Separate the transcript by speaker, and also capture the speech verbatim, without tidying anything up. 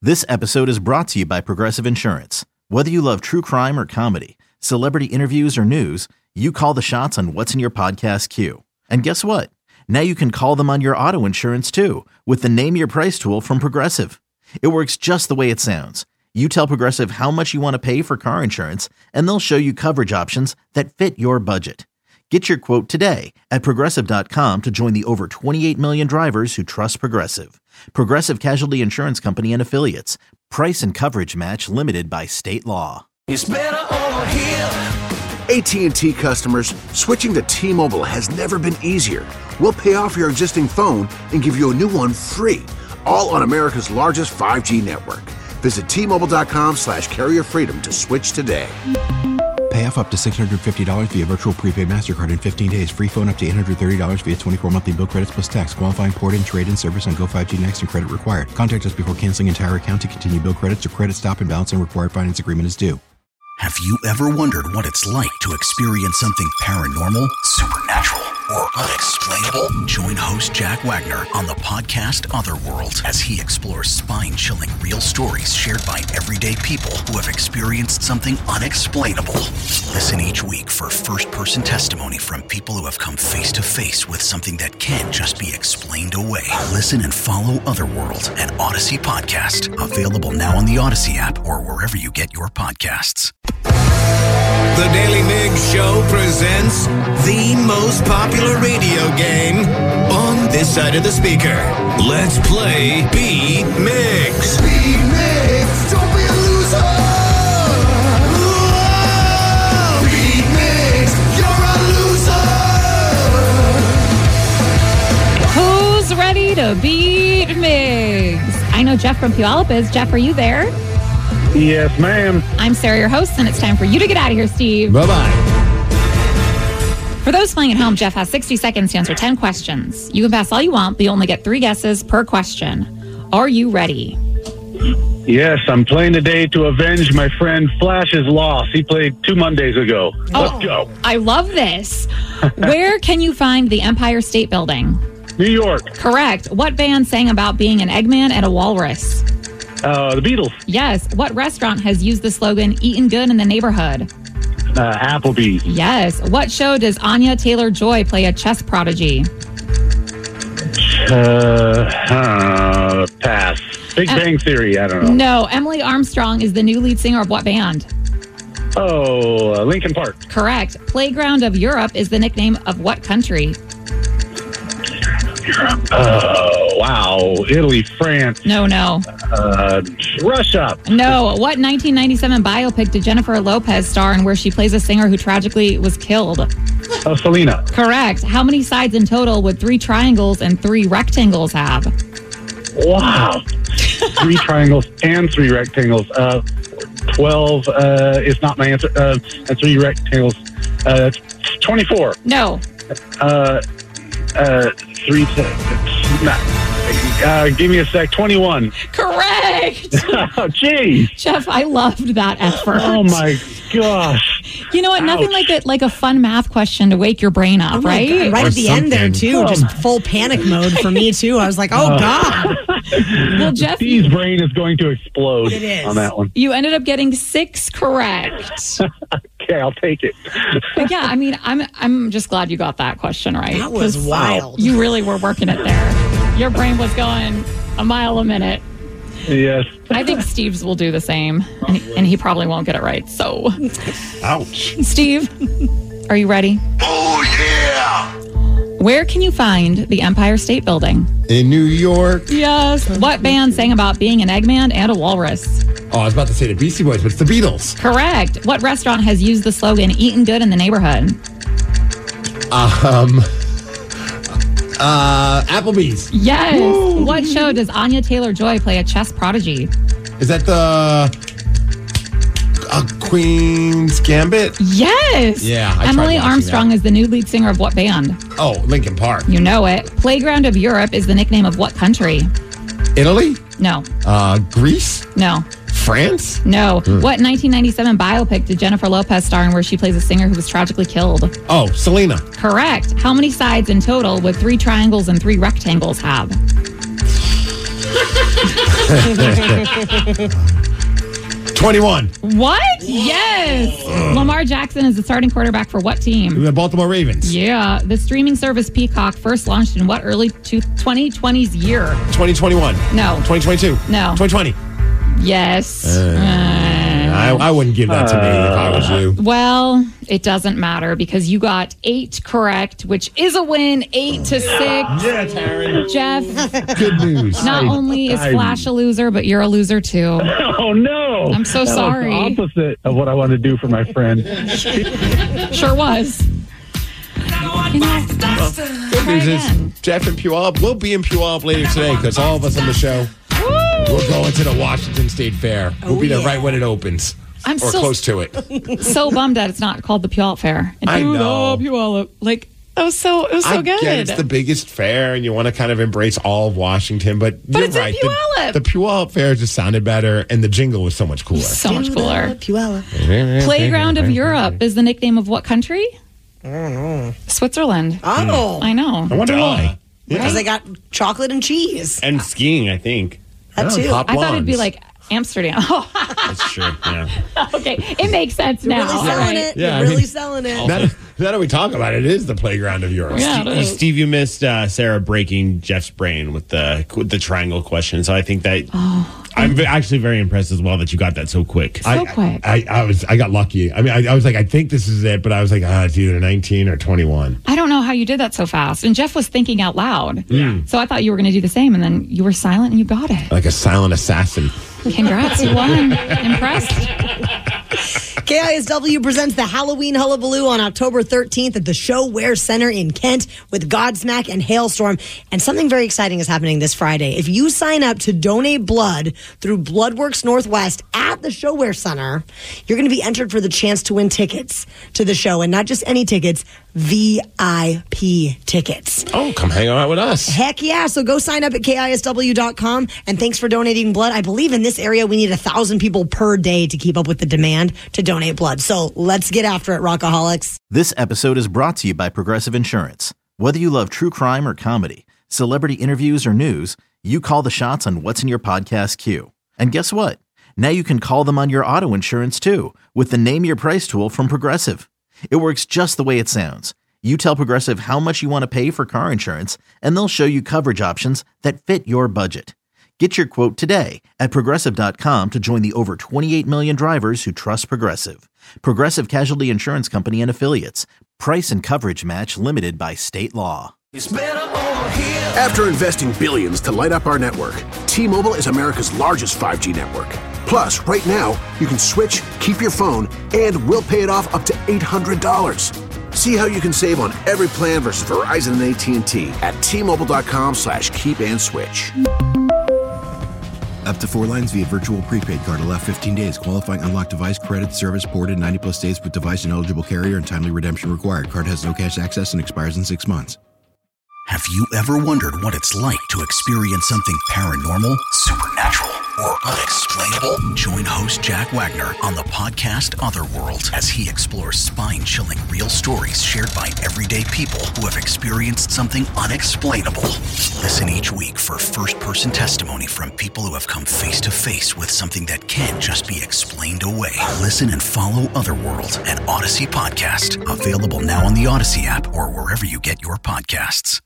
Speaker 1: This episode is brought to you by Progressive Insurance. Whether you love true crime or comedy, celebrity interviews or news, you call the shots on what's in your podcast queue. And guess what? Now you can call them on your auto insurance too with the Name Your Price tool from Progressive. It works just the way it sounds. You tell Progressive how much you want to pay for car insurance, and they'll show you coverage options that fit your budget. Get your quote today at Progressive dot com to join the over twenty-eight million drivers who trust Progressive. Progressive Casualty Insurance Company and Affiliates. Price and coverage match limited by state law.
Speaker 2: It's better over here.
Speaker 3: A T and T customers, switching to T-Mobile has never been easier. We'll pay off your existing phone and give you a new one free, all on America's largest five G network. Visit T Mobile dot com slash carrier freedom to switch today.
Speaker 4: Pay off up to six hundred fifty dollars via virtual prepaid MasterCard in fifteen days. Free phone up to eight hundred thirty dollars via twenty-four monthly bill credits plus tax. Qualifying port-in, trade-in service on Go five G Next and credit required. Contact us before canceling entire account to continue bill credits or credit stop and balance and required finance agreement is due.
Speaker 5: Have you ever wondered what it's like to experience something paranormal, supernatural, or unexplainable? Join host Jack Wagner on the podcast Otherworld as he explores spine-chilling real stories shared by everyday people who have experienced something unexplainable. Listen each week for first-person testimony from people who have come face-to-face with something that can't just be explained away. Listen and follow Otherworld, an Odyssey podcast, available now on the Odyssey app or wherever you get your podcasts.
Speaker 2: The Daily Migs Show presents the most popular radio game on this side of the speaker. Let's play Beat Migs. Beat Migs, don't be a loser. Whoa! Beat Migs, you're a loser.
Speaker 6: Who's ready to beat Migs? I know Jeff from Puyallup is. Jeff, are you there?
Speaker 7: Yes, ma'am.
Speaker 6: I'm Sarah, your host, and it's time for you to get out of here, Steve.
Speaker 4: Bye-bye.
Speaker 6: For those playing at home, Jeff has sixty seconds to answer ten questions. You can pass all you want, but you only get three guesses per question. Are you ready?
Speaker 7: Yes, I'm playing today to avenge my friend Flash's loss. He played two Mondays ago.
Speaker 6: Oh,
Speaker 7: Let's go.
Speaker 6: I love this. Where can you find the Empire State Building?
Speaker 7: New York.
Speaker 6: Correct. What band sang about being an Eggman and a walrus?
Speaker 7: Uh, the Beatles.
Speaker 6: Yes. What restaurant has used the slogan, eating good in the neighborhood?
Speaker 7: Uh, Applebee's.
Speaker 6: Yes. What show does Anya Taylor-Joy play a chess prodigy?
Speaker 7: Uh, uh, pass. Big
Speaker 6: Uh,
Speaker 7: Bang Theory. I don't know.
Speaker 6: No. Emily Armstrong is the new lead singer of what band?
Speaker 7: Oh, uh, Lincoln Park.
Speaker 6: Correct. Playground of Europe is the nickname of what country?
Speaker 7: Oh, wow. Italy, France.
Speaker 6: No, no.
Speaker 7: Uh, Russia.
Speaker 6: No. What nineteen ninety-seven biopic did Jennifer Lopez star in where she plays a singer who tragically was killed?
Speaker 7: Oh, Selena.
Speaker 6: Correct. How many sides in total would three triangles and three rectangles have?
Speaker 7: Wow. Three triangles and three rectangles. Uh, twelve uh, is not my answer. Uh, and three rectangles. Uh, twenty-four.
Speaker 6: No.
Speaker 7: Uh, uh, three. Uh, give me a sec. twenty-one.
Speaker 6: Correct.
Speaker 7: Oh, geez.
Speaker 6: Jeff, I loved that effort.
Speaker 7: Oh my gosh.
Speaker 6: You know what? Nothing
Speaker 7: Ouch.
Speaker 6: like a, like a fun math question to wake your brain up,
Speaker 8: Oh my
Speaker 6: right?
Speaker 8: God, right
Speaker 4: Or
Speaker 8: at the end there,
Speaker 4: something.
Speaker 8: too.
Speaker 7: Oh.
Speaker 8: Just full panic mode for me, too. I was like, oh, God.
Speaker 6: Well, Jeff,
Speaker 7: Steve's brain is going to explode
Speaker 8: It is.
Speaker 7: on that one.
Speaker 6: you ended up getting six correct.
Speaker 7: Okay, I'll take it.
Speaker 6: But yeah, I mean, I'm I'm just glad you got that question right.
Speaker 8: That was
Speaker 6: 'cause
Speaker 8: wild.
Speaker 6: You really were working it there. Your brain was going a mile a minute.
Speaker 7: Yes.
Speaker 6: I think Steve's will do the same, and he, and he probably won't get it right. So,
Speaker 4: Ouch.
Speaker 6: Steve, are you ready?
Speaker 2: Oh, yeah.
Speaker 6: Where can you find the Empire State Building?
Speaker 4: In New York.
Speaker 6: Yes. What band sang about being an Eggman and a walrus?
Speaker 4: Oh, I was about to say the Beastie Boys, but it's the Beatles.
Speaker 6: Correct. What restaurant has used the slogan, eating good in the neighborhood?
Speaker 4: Um, uh, Applebee's.
Speaker 6: Yes.
Speaker 4: Woo.
Speaker 6: What show does Anya Taylor-Joy play a chess prodigy?
Speaker 4: Is that the uh, Queen's Gambit?
Speaker 6: Yes.
Speaker 4: Yeah, I tried
Speaker 6: Emily
Speaker 4: watching
Speaker 6: Armstrong
Speaker 4: that.
Speaker 6: is the new lead singer of what band?
Speaker 4: Oh, Lincoln Park.
Speaker 6: You know it. Playground of Europe is the nickname of what country?
Speaker 4: Italy?
Speaker 6: No.
Speaker 4: Uh, Greece?
Speaker 6: No.
Speaker 4: France?
Speaker 6: No. What nineteen ninety-seven biopic did Jennifer Lopez star in where she plays a singer who was tragically killed?
Speaker 4: Oh, Selena.
Speaker 6: Correct. How many sides in total would three triangles and three rectangles have?
Speaker 9: twenty-one.
Speaker 6: What? Yes. Lamar Jackson is the starting quarterback for what team?
Speaker 9: The Baltimore Ravens.
Speaker 6: Yeah. The streaming service Peacock first launched in what early twenty twenties year?
Speaker 9: twenty twenty-one.
Speaker 6: No.
Speaker 9: twenty twenty-two.
Speaker 6: No.
Speaker 9: twenty twenty.
Speaker 6: Yes.
Speaker 9: Uh, uh, I, I wouldn't give that to me if I was you.
Speaker 6: Well, it doesn't matter because you got eight correct, which is a win, eight to six.
Speaker 9: Yeah, Taryn.
Speaker 6: Jeff.
Speaker 9: Good news.
Speaker 6: Not
Speaker 7: I,
Speaker 6: only is
Speaker 7: I,
Speaker 6: Flash a loser, but you're a loser too.
Speaker 7: Oh, no.
Speaker 6: I'm so
Speaker 7: that
Speaker 6: sorry.
Speaker 7: Was the opposite of what I wanted to do for my friend.
Speaker 6: Sure was. You know,
Speaker 9: Well, good news is Jeff and Puyallup will be in Puyallup later today because all of us on the show, we're going to the Washington State Fair. We'll
Speaker 8: Oh,
Speaker 9: be there
Speaker 8: yeah.
Speaker 9: right when it opens.
Speaker 6: I'm
Speaker 9: or
Speaker 6: still
Speaker 9: close to it.
Speaker 6: so bummed that it's not called the Puyallup Fair. And
Speaker 9: I
Speaker 6: do
Speaker 9: know.
Speaker 6: the Puyallup. Like, that was so, it was so
Speaker 9: I
Speaker 6: good.
Speaker 9: get it's the biggest fair and you want to kind of embrace all of Washington, but,
Speaker 6: But
Speaker 9: you're
Speaker 6: it's in
Speaker 9: right.
Speaker 6: Puyallup.
Speaker 9: The, the Puyallup Fair just sounded better and the jingle was so much cooler.
Speaker 6: So much cooler.
Speaker 8: Puyallup.
Speaker 6: Playground of Europe is the nickname of what country?
Speaker 8: I don't know.
Speaker 6: Switzerland.
Speaker 8: Oh.
Speaker 6: I know.
Speaker 9: I wonder why.
Speaker 8: Because they got chocolate and cheese.
Speaker 10: And skiing, I think.
Speaker 8: That too.
Speaker 9: Pop
Speaker 6: I thought it'd be
Speaker 9: lawns.
Speaker 6: like Amsterdam. Oh,
Speaker 10: That's true. Yeah.
Speaker 6: okay. It makes sense
Speaker 8: You're
Speaker 6: now.
Speaker 8: really
Speaker 6: All
Speaker 8: selling
Speaker 6: right.
Speaker 8: it.
Speaker 9: Yeah,
Speaker 8: You're
Speaker 9: I
Speaker 8: really
Speaker 9: mean-
Speaker 8: selling it.
Speaker 9: Now, now that we talk about it, it is the playground of Europe.
Speaker 6: Yeah, it is.
Speaker 10: Steve, you missed uh, Sarah breaking Jeff's brain with the with the triangle question. So I think that I'm v- actually very impressed as well that you got that so quick.
Speaker 6: So
Speaker 9: I,
Speaker 6: quick.
Speaker 9: I, I was I got lucky. I mean, I, I was like, I think this is it, but I was like, ah, it's either nineteen or twenty-one.
Speaker 6: I don't know how you did that so fast. And Jeff was thinking out loud. So I thought you were going to do the same. And then you were silent and you got it.
Speaker 9: Like a silent assassin.
Speaker 6: Congrats. You won. Impressed.
Speaker 8: K I S W presents the Halloween Hullabaloo on October thirteenth at the Showware Center in Kent with Godsmack and Hailstorm. And something very exciting is happening this Friday. If you sign up to donate blood through Bloodworks Northwest at the Showware Center, you're going to be entered for the chance to win tickets to the show. And not just any tickets, V I P tickets.
Speaker 9: Oh, come hang out with us.
Speaker 8: Heck yeah. So go sign up at K I S W dot com. And thanks for donating blood. I believe in this area we need a thousand people per day to keep up with the demand to donate blood. So let's get after it, Rockaholics.
Speaker 1: This episode is brought to you by Progressive Insurance. Whether you love true crime or comedy, celebrity interviews or news, you call the shots on what's in your podcast queue. And guess what? Now you can call them on your auto insurance too with the Name Your Price tool from Progressive. It works just the way it sounds. You tell Progressive how much you want to pay for car insurance, and they'll show you coverage options that fit your budget. Get your quote today at Progressive dot com to join the over twenty-eight million drivers who trust Progressive. Progressive Casualty Insurance Company and Affiliates. Price and coverage match limited by state law.
Speaker 3: After investing billions to light up our network, T-Mobile is America's largest five G network. Plus, right now, you can switch, keep your phone, and we'll pay it off up to eight hundred dollars. See how you can save on every plan versus Verizon and A T and T at T-Mobile dot com slash keep and switch.
Speaker 4: Up to four lines via virtual prepaid card. Allow fifteen days. Qualifying unlocked device credit service ported ninety plus days with device and eligible carrier and timely redemption required. Card has no cash access and expires in six months.
Speaker 5: Have you ever wondered what it's like to experience something paranormal, supernatural, or unexplainable? Join host Jack Wagner on the podcast Otherworld as he explores spine-chilling real stories shared by everyday people who have experienced something unexplainable. Listen each week for first-person testimony from people who have come face-to-face with something that can't just be explained away. Listen and follow Otherworld, an Odyssey podcast. Available now on the Odyssey app or wherever you get your podcasts.